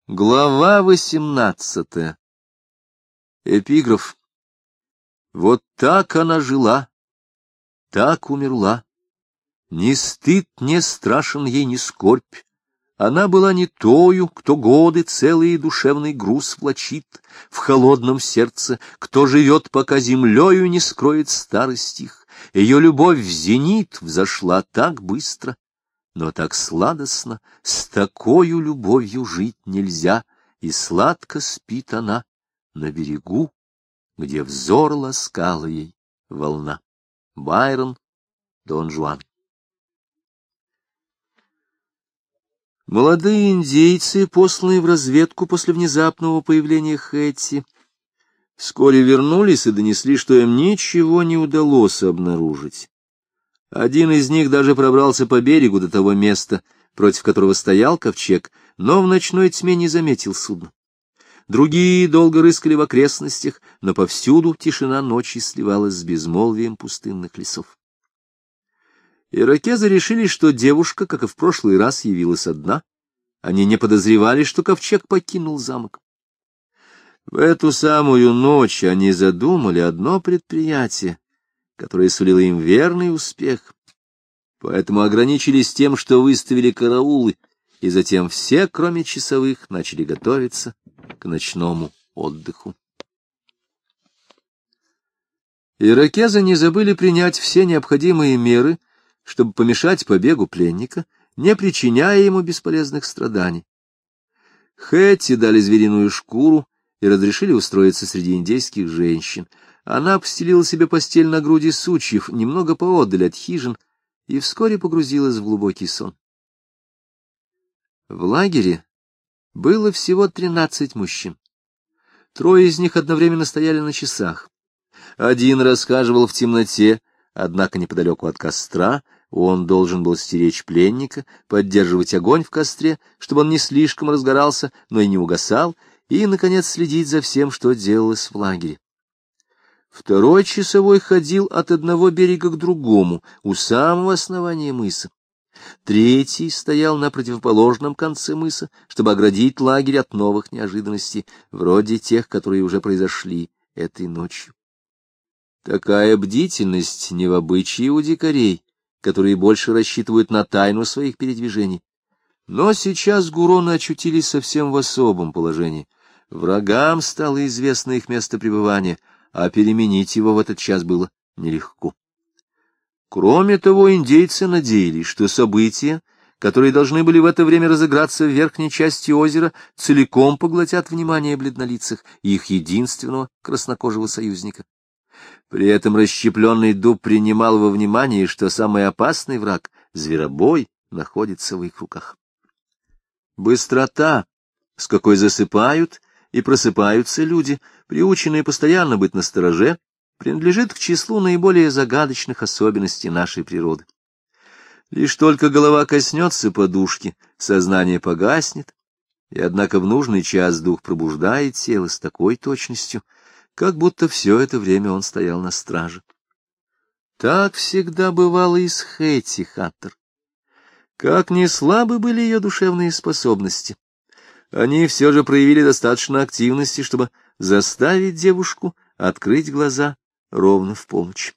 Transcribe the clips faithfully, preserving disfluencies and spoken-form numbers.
Глава восемнадцатая. Эпиграф. Вот так она жила, так умерла. Ни стыд не страшен ей, ни скорбь. Она была не тою, кто годы целый душевный груз влачит в холодном сердце, кто живет, пока землею не скроет старость их. Ее любовь в зенит взошла так быстро, но так сладостно, с такою любовью жить нельзя, и сладко спит она на берегу, где взор ласкала ей волна. Байрон, Дон Жуан. Молодые индейцы, посланные в разведку после внезапного появления Хэтти, вскоре вернулись и донесли, что им ничего не удалось обнаружить. Один из них даже пробрался по берегу до того места, против которого стоял ковчег, но в ночной тьме не заметил судна. Другие долго рыскали в окрестностях, но повсюду тишина ночи сливалась с безмолвием пустынных лесов. Иракезы решили, что девушка, как и в прошлый раз, явилась одна. Они не подозревали, что ковчег покинул замок. В эту самую ночь они задумали одно предприятие, которое сулило им верный успех. Поэтому ограничились тем, что выставили караулы, и затем все, кроме часовых, начали готовиться к ночному отдыху. Иракезы не забыли принять все необходимые меры, чтобы помешать побегу пленника, не причиняя ему бесполезных страданий. Хэтти дали звериную шкуру и разрешили устроиться среди индейских женщин. Она постелила себе постель на груди сучьев, немного поодаль от хижин, и вскоре погрузилась в глубокий сон. В лагере было всего тринадцать мужчин. Трое из них одновременно стояли на часах. Один расхаживал в темноте, однако неподалеку от костра. Он должен был стеречь пленника, поддерживать огонь в костре, чтобы он не слишком разгорался, но и не угасал, и, наконец, следить за всем, что делалось в лагере. Второй часовой ходил от одного берега к другому, у самого основания мыса. Третий стоял на противоположном конце мыса, чтобы оградить лагерь от новых неожиданностей, вроде тех, которые уже произошли этой ночью. Такая бдительность не в обычае у дикарей, которые больше рассчитывают на тайну своих передвижений. Но сейчас гуроны очутились совсем в особом положении. Врагам стало известно их место пребывания, а переменить его в этот час было нелегко. Кроме того, индейцы надеялись, что события, которые должны были в это время разыграться в верхней части озера, целиком поглотят внимание бледнолицых, их единственного краснокожего союзника. При этом расщепленный дуб принимал во внимание, что самый опасный враг, зверобой, находится в их руках. Быстрота, с какой засыпают и просыпаются люди, приученные постоянно быть настороже, принадлежит к числу наиболее загадочных особенностей нашей природы. Лишь только голова коснется подушки, сознание погаснет, и однако в нужный час дух пробуждает тело с такой точностью, как будто все это время он стоял на страже. Так всегда бывало и с Хэтти Хаттер. Как ни слабы были ее душевные способности, они все же проявили достаточно активности, чтобы заставить девушку открыть глаза ровно в полночь.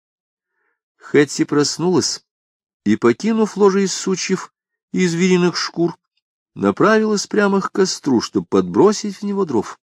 Хэтти проснулась и, покинув ложе из сучьев и звериных шкур, направилась прямо к костру, чтобы подбросить в него дров.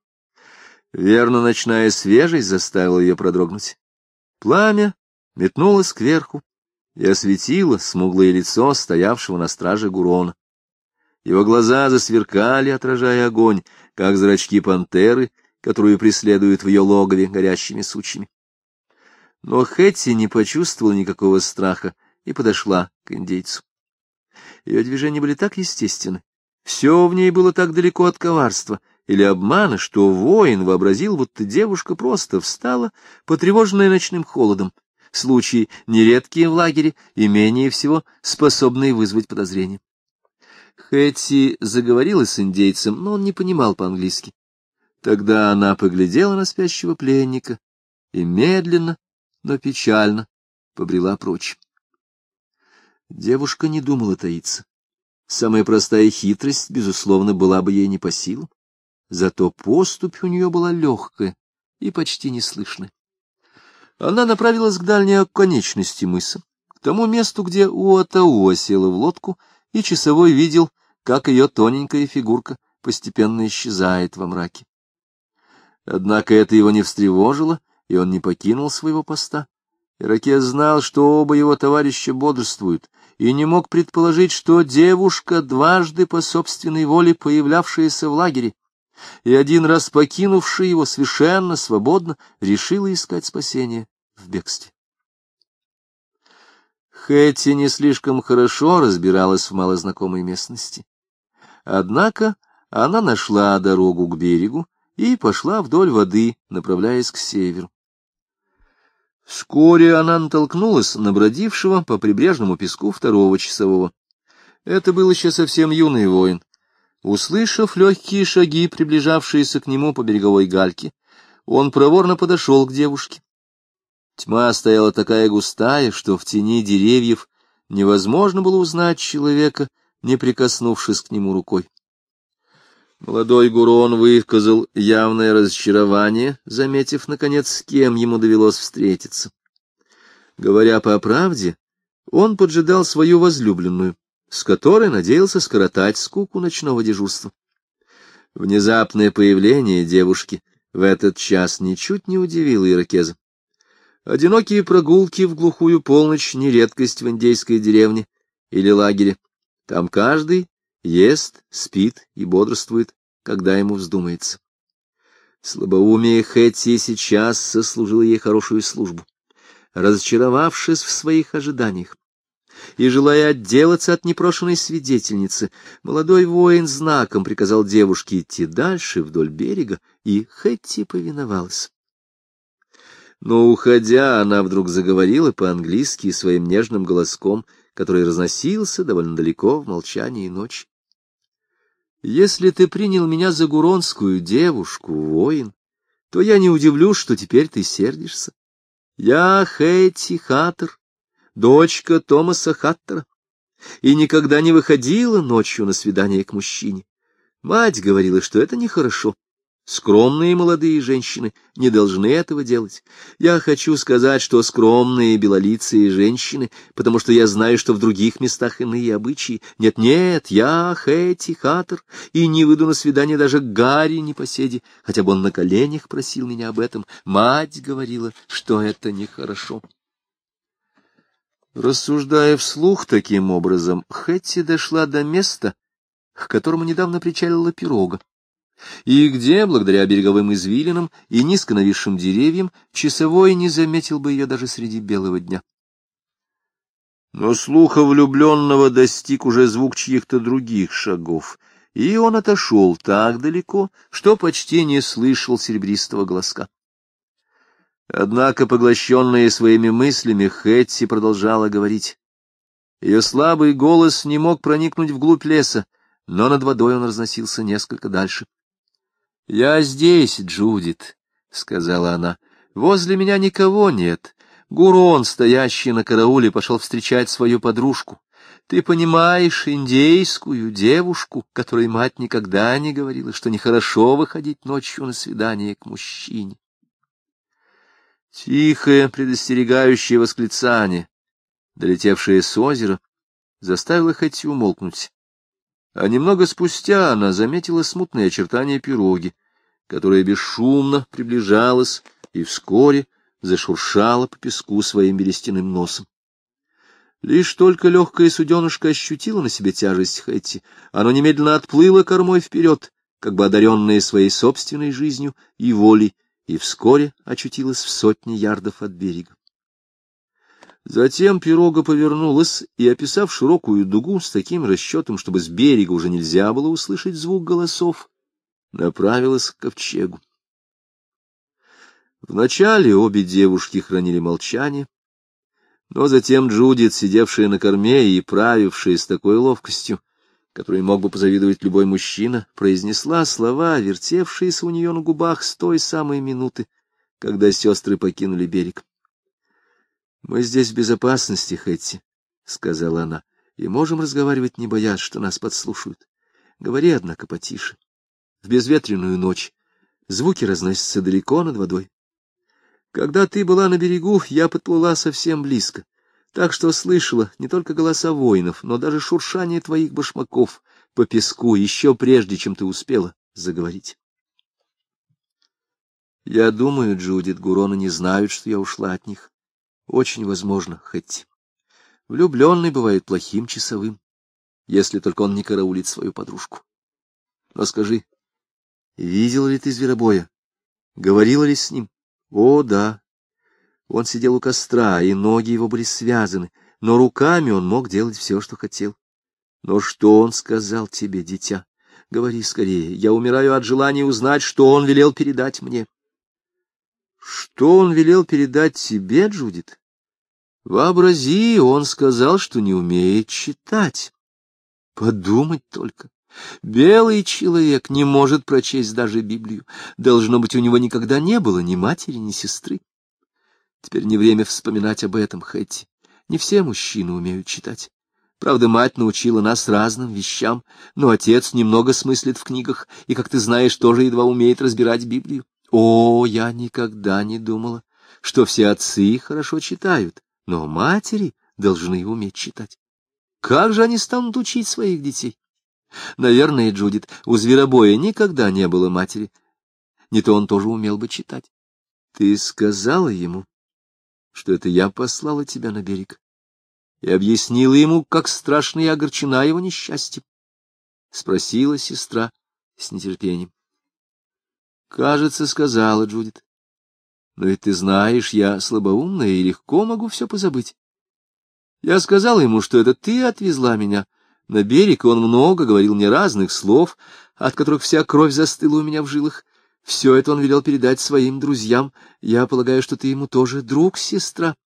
Верно, ночная свежесть заставила ее продрогнуть. Пламя метнулось кверху и осветило смуглое лицо стоявшего на страже Гурона. Его глаза засверкали, отражая огонь, как зрачки пантеры, которую преследуют в ее логове горящими сучьями. Но Хэтти не почувствовала никакого страха и подошла к индейцу. Ее движения были так естественны, все в ней было так далеко от коварства или обмана, что воин вообразил, будто девушка просто встала, потревоженная ночным холодом, случаи нередкие в лагере и менее всего способные вызвать подозрения. Хэтти заговорила с индейцем, но он не понимал по-английски. Тогда она поглядела на спящего пленника и медленно, но печально побрела прочь. Девушка не думала таиться. Самая простая хитрость, безусловно, была бы ей не по силам. Зато поступь у нее была легкая и почти неслышная. Она направилась к дальней оконечности мыса, к тому месту, где Уатауа села в лодку, и часовой видел, как ее тоненькая фигурка постепенно исчезает во мраке. Однако это его не встревожило, и он не покинул своего поста. Ирокез знал, что оба его товарища бодрствуют, и не мог предположить, что девушка, дважды по собственной воле появлявшаяся в лагере, и один раз покинувшая его совершенно свободно, решила искать спасение в бегстве. Хэтти не слишком хорошо разбиралась в малознакомой местности. Однако она нашла дорогу к берегу и пошла вдоль воды, направляясь к северу. Вскоре она натолкнулась на бродившего по прибрежному песку второго часового. Это был еще совсем юный воин. Услышав легкие шаги, приближавшиеся к нему по береговой гальке, он проворно подошел к девушке. Тьма стояла такая густая, что в тени деревьев невозможно было узнать человека, не прикоснувшись к нему рукой. Молодой Гурон выказал явное разочарование, заметив, наконец, с кем ему довелось встретиться. Говоря по правде, он поджидал свою возлюбленную, с которой надеялся скоротать скуку ночного дежурства. Внезапное появление девушки в этот час ничуть не удивило ирокеза. Одинокие прогулки в глухую полночь — не редкость в индейской деревне или лагере. Там каждый ест, спит и бодрствует, когда ему вздумается. Слабоумие Хэтти сейчас сослужило ей хорошую службу. Разочаровавшись в своих ожиданиях и желая отделаться от непрошенной свидетельницы, молодой воин знаком приказал девушке идти дальше вдоль берега, и Хэтти повиновалась. Но, уходя, она вдруг заговорила по-английски своим нежным голоском, который разносился довольно далеко в молчании ночи. «Если ты принял меня за гуронскую девушку, воин, то я не удивлюсь, что теперь ты сердишься. Я Хэтти Хаттер, дочка Томаса Хаттера, и никогда не выходила ночью на свидание к мужчине. Мать говорила, что это нехорошо. Скромные молодые женщины не должны этого делать. Я хочу сказать, что скромные белолицые женщины, потому что я знаю, что в других местах иные обычаи. Нет-нет, я Хэтти Хаттер, и не выйду на свидание даже к Гарри непоседе, хотя бы он на коленях просил меня об этом. Мать говорила, что это нехорошо. Рассуждая вслух таким образом, Хэтти дошла до места, к которому недавно причалила пирога, и где, благодаря береговым извилинам и низко нависшим деревьям, часовой не заметил бы ее даже среди белого дня. Но слуха влюбленного достиг уже звук чьих-то других шагов, и он отошел так далеко, что почти не слышал серебристого голоска. Однако, поглощенная своими мыслями, Хэтти продолжала говорить. Ее слабый голос не мог проникнуть вглубь леса, но над водой он разносился несколько дальше. — Я здесь, Джудит, — сказала она. — Возле меня никого нет. Гурон, стоящий на карауле, пошел встречать свою подружку. Ты понимаешь, индейскую девушку, которой мать никогда не говорила, что нехорошо выходить ночью на свидание к мужчине. Тихое, предостерегающее восклицание, долетевшее с озера, заставило Хэтти умолкнуть. А немного спустя она заметила смутные очертания пироги, которая бесшумно приближалась и вскоре зашуршала по песку своим берестяным носом. Лишь только легкое суденышко ощутило на себе тяжесть Хэтти, оно немедленно отплыло кормой вперед, как бы одаренное своей собственной жизнью и волей, и вскоре очутилось в сотне ярдов от берега. Затем пирога повернулась и, описав широкую дугу с таким расчетом, чтобы с берега уже нельзя было услышать звук голосов, направилась к ковчегу. Вначале обе девушки хранили молчание, но затем Джудит, сидевшая на корме и правившая с такой ловкостью, которой мог бы позавидовать любой мужчина, произнесла слова, вертевшиеся у нее на губах с той самой минуты, когда сестры покинули берег. — Мы здесь в безопасности, Хэтти, — сказала она. и можем разговаривать, не боясь, что нас подслушают. Говори, однако, потише. В безветренную ночь звуки разносятся далеко над водой. Когда ты была на берегу, я подплыла совсем близко, так что слышала не только голоса воинов, но даже шуршание твоих башмаков по песку еще прежде, чем ты успела заговорить. Я думаю, Джудит, Гуроны не знают, что я ушла от них. Очень возможно, Хэтти. Влюбленный бывает плохим часовым, если только он не караулит свою подружку. Но скажи, видел ли ты зверобоя? Говорила ли с ним? О, да. Он сидел у костра, и ноги его были связаны, но руками он мог делать все, что хотел. Но что он сказал тебе, дитя? Говори скорее, я умираю от желания узнать, что он велел передать мне. Что он велел передать тебе, Джудит? Вообрази, он сказал, что не умеет читать. Подумать только. Белый человек не может прочесть даже Библию. Должно быть, у него никогда не было ни матери, ни сестры. Теперь не время вспоминать об этом, Хэтти. Не все мужчины умеют читать. Правда, мать научила нас разным вещам, но отец немного смыслит в книгах и, как ты знаешь, тоже едва умеет разбирать Библию. О, я никогда не думала, что все отцы хорошо читают, но матери должны уметь читать. Как же они станут учить своих детей? Наверное, Джудит, у зверобоя никогда не было матери. Не то он тоже умел бы читать. Ты сказала ему, что это я послала тебя на берег, и объяснила ему, как страшно и огорчена его несчастьем? Спросила сестра с нетерпением. Кажется, сказала Джудит. Но ведь ты знаешь, я слабоумная и легко могу все позабыть. Я сказала ему, что это ты отвезла меня на берег, и он много говорил мне разных слов, от которых вся кровь застыла у меня в жилах. Все это он велел передать своим друзьям. Я полагаю, что ты ему тоже друг, сестра.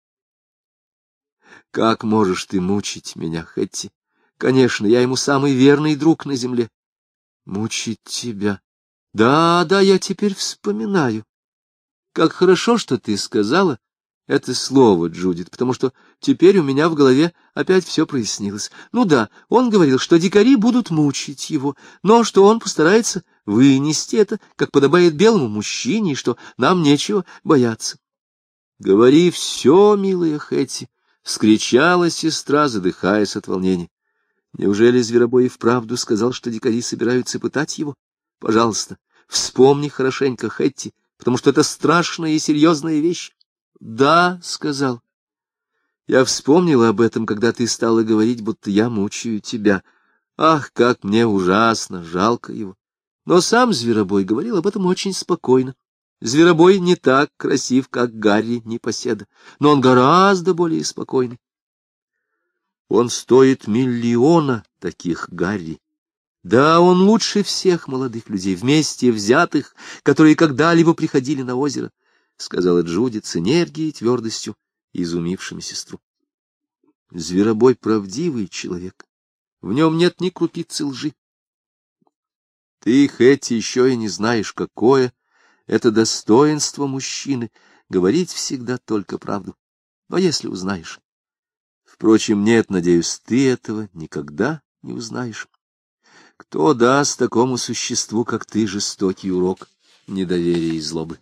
Как можешь ты мучить меня, Хэтти? Конечно, я ему самый верный друг на земле. Мучить тебя? Да, да, я теперь вспоминаю. Как хорошо, что ты сказала это слово, Джудит, потому что теперь у меня в голове опять все прояснилось. Ну да, он говорил, что дикари будут мучить его, но что он постарается вынести это, как подобает белому мужчине, и что нам нечего бояться. — Говори все, милая Хэтти, — вскричала сестра, задыхаясь от волнения. — Неужели зверобой и вправду сказал, что дикари собираются пытать его? Пожалуйста, вспомни хорошенько, Хэтти, потому что это страшная и серьезная вещь. — Да, — сказал. — Я вспомнила об этом, когда ты стала говорить, будто я мучаю тебя. Ах, как мне ужасно, жалко его. Но сам зверобой говорил об этом очень спокойно. Зверобой не так красив, как Гарри Непоседа, но он гораздо более спокойный. Он стоит миллиона таких Гарри. Да, он лучше всех молодых людей, вместе взятых, которые когда-либо приходили на озеро, — сказала Джудит с энергией и твердостью, изумившими сестру. Зверобой — правдивый человек. В нем нет ни крупицы лжи. Ты, Хэтти, еще и не знаешь, какое это достоинство мужчины — говорить всегда только правду. Но если узнаешь... Впрочем, нет, надеюсь, ты этого никогда не узнаешь. Кто даст такому существу, как ты, жестокий урок недоверия и злобы?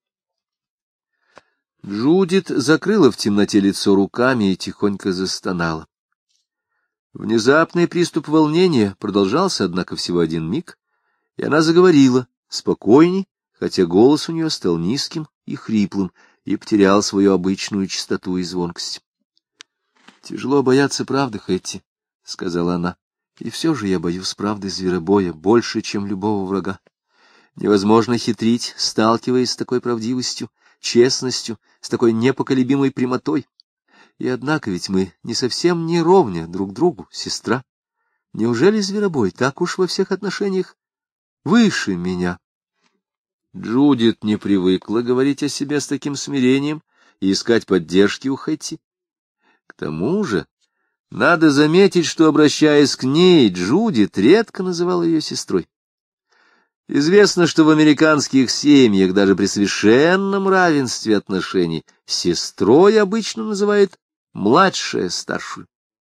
Джудит закрыла в темноте лицо руками и тихонько застонала. Внезапный приступ волнения продолжался, однако, всего один миг, и она заговорила спокойней, хотя голос у нее стал низким и хриплым и потерял свою обычную чистоту и звонкость. — Тяжело бояться правды, Хэтти, — сказала она, — и все же я боюсь правды зверобоя больше, чем любого врага. Невозможно хитрить, сталкиваясь с такой правдивостью, честностью, с такой непоколебимой прямотой. И однако ведь мы не совсем не ровня друг другу, сестра. Неужели зверобой так уж во всех отношениях выше меня? Джудит не привыкла говорить о себе с таким смирением и искать поддержки у Хэтти. К тому же, надо заметить, что, обращаясь к ней, Джудит редко называла ее сестрой. Известно, что в американских семьях даже при совершенном равенстве отношений сестрой обычно называют младшая старшую.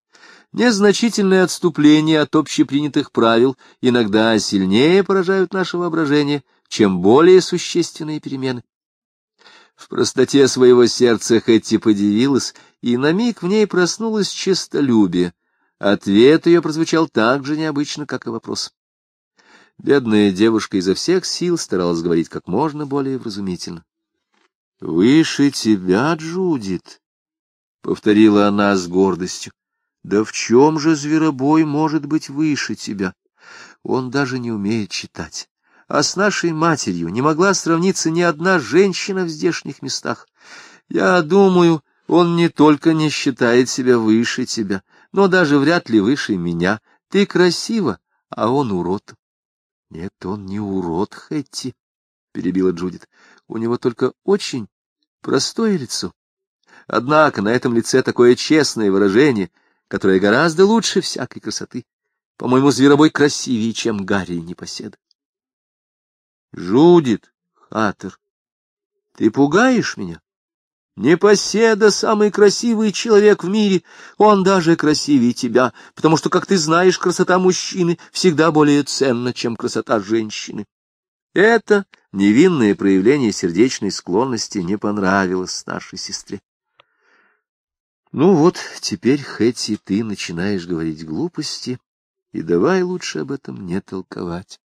Незначительные отступления от общепринятых правил иногда сильнее поражают наше воображение, чем более существенные перемены. В простоте своего сердца Хэтти подивилась, и на миг в ней проснулось честолюбие. Ответ ее прозвучал так же необычно, как и вопрос. Бедная девушка изо всех сил старалась говорить как можно более вразумительно. — Выше тебя, Джудит, — повторила она с гордостью. — Да в чем же зверобой может быть выше тебя? Он даже не умеет читать. А с нашей матерью не могла сравниться ни одна женщина в здешних местах. Я думаю, он не только не считает себя выше тебя, но даже вряд ли выше меня. Ты красива, а он урод. — Нет, он не урод, Хэтти, — перебила Джудит. — У него только очень простое лицо. Однако на этом лице такое честное выражение, которое гораздо лучше всякой красоты. По-моему, зверобой красивее, чем Гарри непоседа. — Джудит Хаттер, ты пугаешь меня? Непоседа — самый красивый человек в мире, он даже красивее тебя, потому что, как ты знаешь, красота мужчины всегда более ценна, чем красота женщины. Это невинное проявление сердечной склонности не понравилось нашей сестре. Ну вот, теперь, Хэтти, ты начинаешь говорить глупости, и давай лучше об этом не толковать.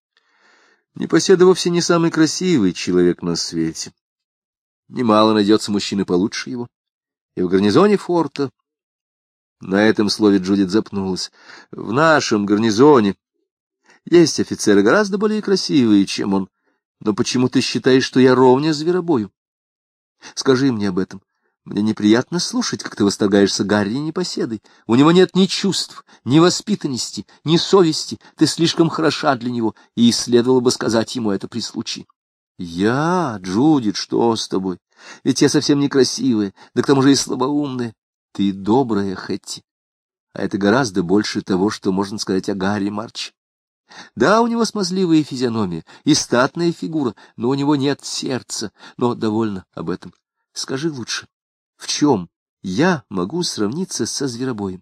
Непоседа вовсе не самый красивый человек на свете. Немало найдется мужчины получше его. И в гарнизоне форта... На этом слове Джудит запнулась. В нашем гарнизоне есть офицеры гораздо более красивые, чем он. Но почему ты считаешь, что я ровня зверобою? Скажи мне об этом. Мне неприятно слушать, как ты восторгаешься Гарри непоседой. У него нет ни чувств, ни воспитанности, ни совести. Ты слишком хороша для него, и следовало бы сказать ему это при случае. Я, Джудит, что с тобой? Ведь я совсем некрасивая, да к тому же и слабоумная. Ты добрая, Хэтти. А это гораздо больше того, что можно сказать о Гарри Марче. Да, у него смазливая физиономия и статная фигура, но у него нет сердца. Но довольно об этом. Скажи лучше, в чем я могу сравниться со зверобоем?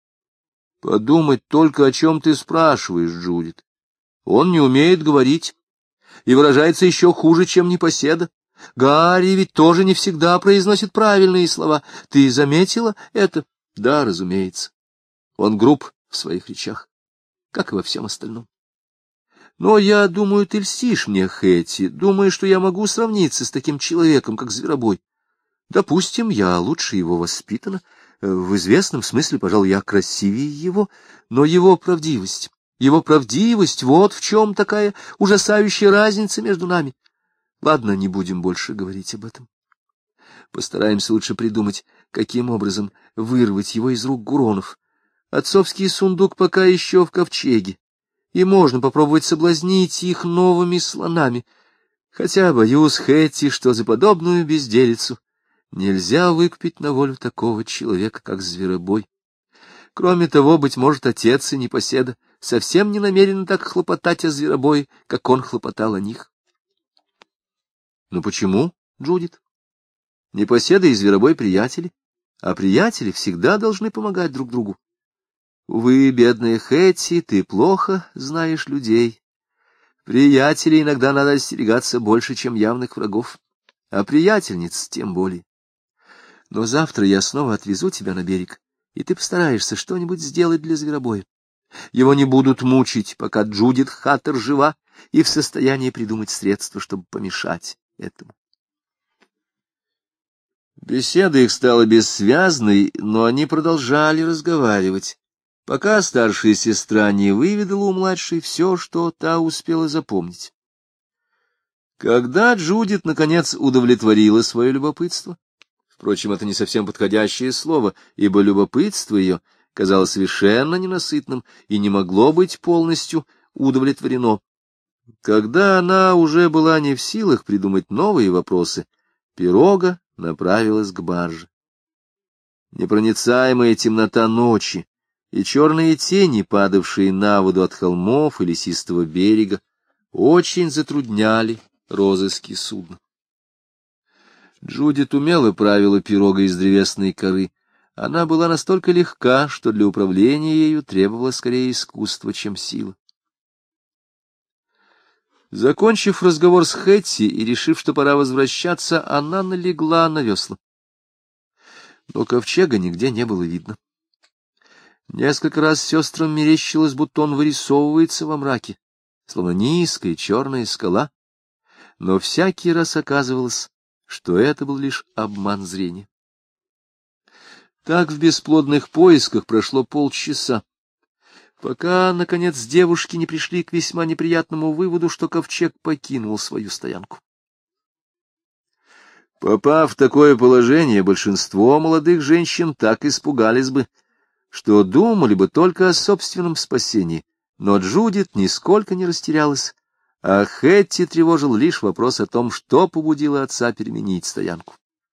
Подумать только, о чем ты спрашиваешь, Джудит. Он не умеет говорить и выражается еще хуже, чем непоседа. Гарри ведь тоже не всегда произносит правильные слова. Ты заметила это? Да, разумеется. Он груб в своих речах, как и во всем остальном. Но я думаю, ты льстишь мне, Хэтти, думаю, что я могу сравниться с таким человеком, как зверобой. Допустим, я лучше его воспитана, в известном смысле, пожалуй, я красивее его, но его правдивость, его правдивость, вот в чем такая ужасающая разница между нами. Ладно, не будем больше говорить об этом. Постараемся лучше придумать, каким образом вырвать его из рук Гуронов. Отцовский сундук пока еще в ковчеге, и можно попробовать соблазнить их новыми слонами. Хотя, боюсь, Хэтти, что за подобную безделицу нельзя выкупить на волю такого человека, как зверобой. Кроме того, быть может, отец и непоседа совсем не намерены так хлопотать о зверобое, как он хлопотал о них. Ну почему, Джудит? Непоседа и зверобой приятели, а приятели всегда должны помогать друг другу. Увы, бедная Хэтти, ты плохо знаешь людей. Приятелей иногда надо остерегаться больше, чем явных врагов, а приятельниц тем более. Но завтра я снова отвезу тебя на берег, и ты постараешься что-нибудь сделать для зверобоя. Его не будут мучить, пока Джудит Хаттер жива и в состоянии придумать средства, чтобы помешать этому. Беседа их стала бессвязной, но они продолжали разговаривать, пока старшая сестра не выведала у младшей все, что та успела запомнить. Когда Джудит, наконец, удовлетворила свое любопытство, впрочем, это не совсем подходящее слово, ибо любопытство ее казалось совершенно ненасытным и не могло быть полностью удовлетворено. Когда она уже была не в силах придумать новые вопросы, пирога направилась к барже. Непроницаемая темнота ночи и черные тени, падавшие на воду от холмов и лесистого берега, очень затрудняли розыски судна. Джудит умело правила пирога из древесной коры. Она была настолько легка, что для управления ею требовалось скорее искусство, чем сила. Закончив разговор с Хэтти и решив, что пора возвращаться, она налегла на весла. Но ковчега нигде не было видно. Несколько раз сестрам мерещилось, будто он вырисовывается во мраке, словно низкая черная скала, но всякий раз оказывалось, что это был лишь обман зрения. Так в бесплодных поисках прошло полчаса, пока, наконец, девушки не пришли к весьма неприятному выводу, что ковчег покинул свою стоянку. Попав в такое положение, большинство молодых женщин так испугались бы, что думали бы только о собственном спасении, но Джудит нисколько не растерялась, а Хэтти тревожил лишь вопрос о том, что побудило отца переменить стоянку.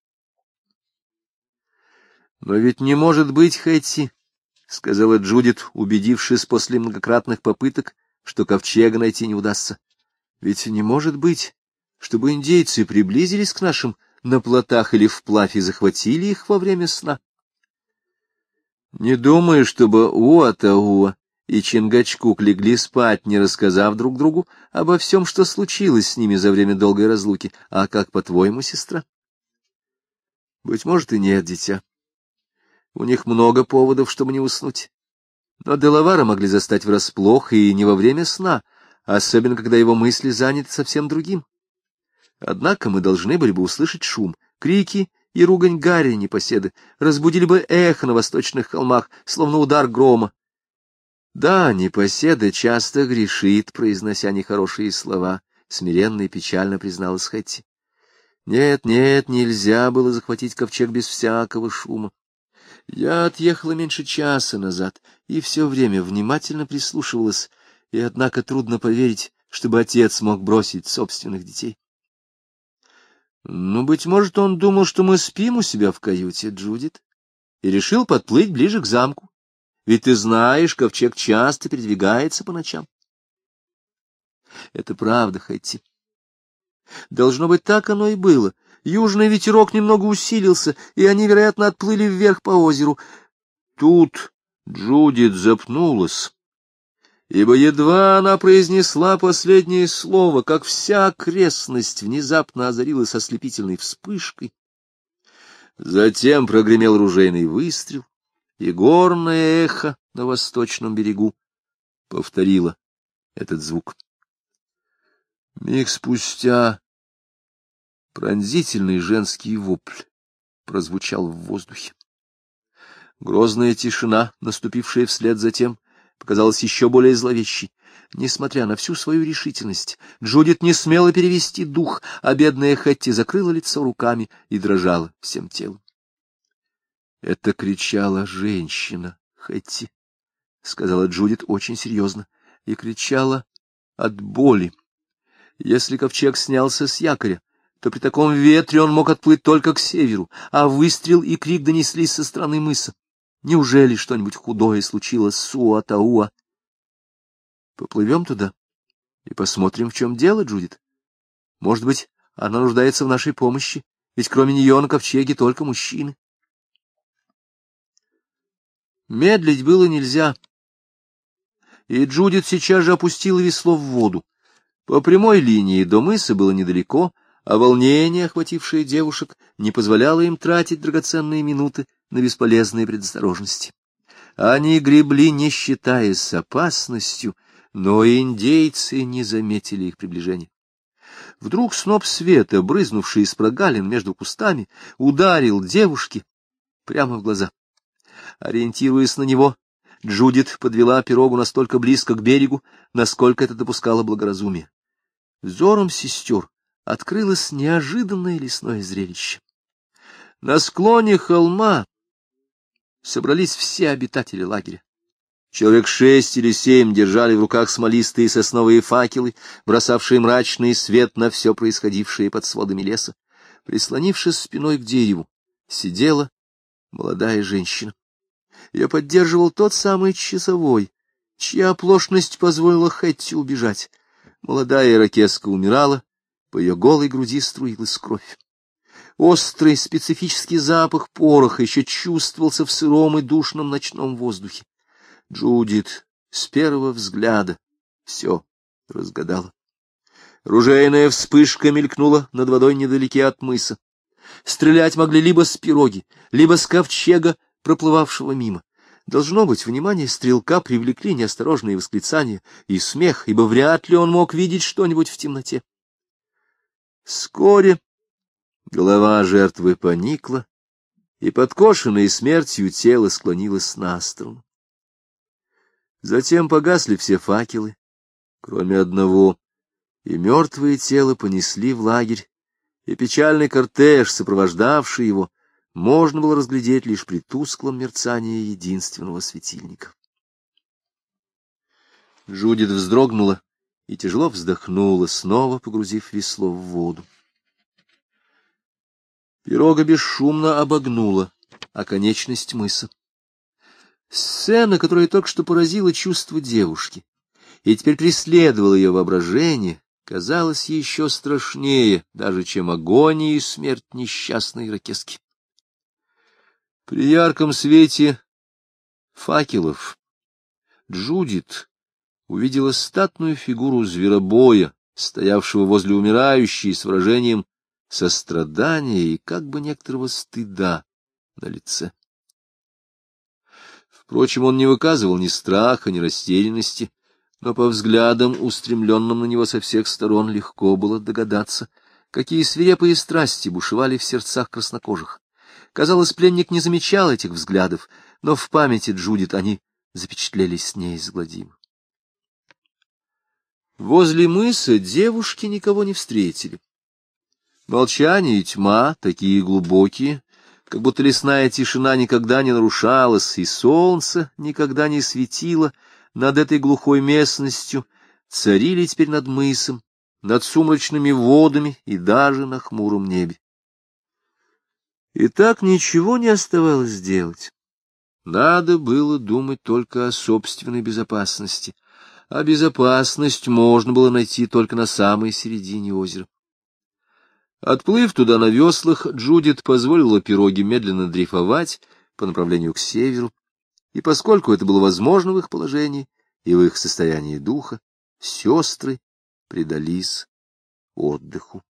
«Но ведь не может быть, Хэтти», — сказала Джудит, убедившись после многократных попыток, что ковчега найти не удастся. — Ведь не может быть, чтобы индейцы приблизились к нашим на плотах или вплавь и захватили их во время сна. Не думаю, чтобы Уатауа и Чингачкук легли спать, не рассказав друг другу обо всем, что случилось с ними за время долгой разлуки. А как, по-твоему, сестра? — Быть может, и нет, дитя. У них много поводов, чтобы не уснуть. Но Делавара могли застать врасплох и не во время сна, особенно когда его мысли заняты совсем другим. Однако мы должны были бы услышать шум, крики и ругань Гарри непоседы, разбудили бы эхо на восточных холмах, словно удар грома. Да, непоседа часто грешит, произнося нехорошие слова, смиренно и печально призналась Хэтти. Нет, нет, нельзя было захватить ковчег без всякого шума. Я отъехала меньше часа назад и все время внимательно прислушивалась, и, однако, трудно поверить, чтобы отец мог бросить собственных детей. Ну, быть может, он думал, что мы спим у себя в каюте, Джудит, и решил подплыть ближе к замку. Ведь ты знаешь, ковчег часто передвигается по ночам. Это правда, Хэтти. Должно быть, так оно и было. Южный ветерок немного усилился, и они, вероятно, отплыли вверх по озеру. Тут Джудит запнулась, ибо едва она произнесла последнее слово, как вся окрестность внезапно озарилась ослепительной вспышкой. Затем прогремел ружейный выстрел, и горное эхо на восточном берегу повторило этот звук. Миг спустя пронзительный женский вопль прозвучал в воздухе. Грозная тишина, наступившая вслед за тем, показалась еще более зловещей. Несмотря на всю свою решительность, Джудит не смела перевести дух, а бедная Хэтти закрыла лицо руками и дрожала всем телом. — Это кричала женщина, Хэтти, — сказала Джудит очень серьезно, и кричала от боли. Если ковчег снялся с якоря, то при таком ветре он мог отплыть только к северу, а выстрел и крик донеслись со стороны мыса. Неужели что-нибудь худое случилось с Уатауа? Поплывем туда и посмотрим, в чем дело, Джудит. Может быть, она нуждается в нашей помощи, ведь кроме нее на ковчеге только мужчины. Медлить было нельзя, и Джудит сейчас же опустила весло в воду. По прямой линии до мыса было недалеко, а волнение, охватившее девушек, не позволяло им тратить драгоценные минуты на бесполезные предосторожности. Они гребли, не считаясь с опасностью, но индейцы не заметили их приближения. Вдруг сноп света, брызнувший из прогалин между кустами, ударил девушке прямо в глаза. Ориентируясь на него, Джудит подвела пирогу настолько близко к берегу, насколько это допускало благоразумие. Взором сестер открылось неожиданное лесное зрелище. На склоне холма собрались все обитатели лагеря. Человек шесть или семь держали в руках смолистые сосновые факелы, бросавшие мрачный свет на все происходившее под сводами леса. Прислонившись спиной к дереву, сидела молодая женщина. Ее поддерживал тот самый часовой, чья оплошность позволила Хэтти убежать. Молодая ирокезка умирала, по ее голой груди струилась кровь. Острый специфический запах пороха еще чувствовался в сыром и душном ночном воздухе. Джудит с первого взгляда все разгадала. Ружейная вспышка мелькнула над водой недалеке от мыса. Стрелять могли либо с пироги, либо с ковчега, проплывавшего мимо. Должно быть, внимание стрелка привлекли неосторожные восклицания и смех, ибо вряд ли он мог видеть что-нибудь в темноте. Вскоре голова жертвы поникла, и подкошенное смертью тело склонилось на сторону. Затем погасли все факелы, кроме одного, и мертвое тело понесли в лагерь, и печальный кортеж, сопровождавший его, можно было разглядеть лишь при тусклом мерцании единственного светильника. Джудит вздрогнула и тяжело вздохнула, снова погрузив весло в воду. Пирога бесшумно обогнула оконечность мыса. Сцена, которая только что поразила чувство девушки и теперь преследовала ее воображение, казалась еще страшнее, даже чем агония и смерть несчастной ирокезки. При ярком свете факелов Джудит увидела статную фигуру зверобоя, стоявшего возле умирающей с выражением сострадания и как бы некоторого стыда на лице. Впрочем, он не выказывал ни страха, ни растерянности, но по взглядам, устремленным на него со всех сторон, легко было догадаться, какие свирепые страсти бушевали в сердцах краснокожих. Казалось, пленник не замечал этих взглядов, но в памяти Джудит они запечатлелись неизгладимо. Возле мыса девушки никого не встретили. Молчание и тьма, такие глубокие, как будто лесная тишина никогда не нарушалась, и солнце никогда не светило над этой глухой местностью, царили теперь над мысом, над сумрачными водами и даже на хмуром небе. И так ничего не оставалось делать. Надо было думать только о собственной безопасности, а безопасность можно было найти только на самой середине озера. Отплыв туда на веслах, Джудит позволила пироге медленно дрейфовать по направлению к северу, и поскольку это было возможно в их положении и в их состоянии духа, сестры предались отдыху.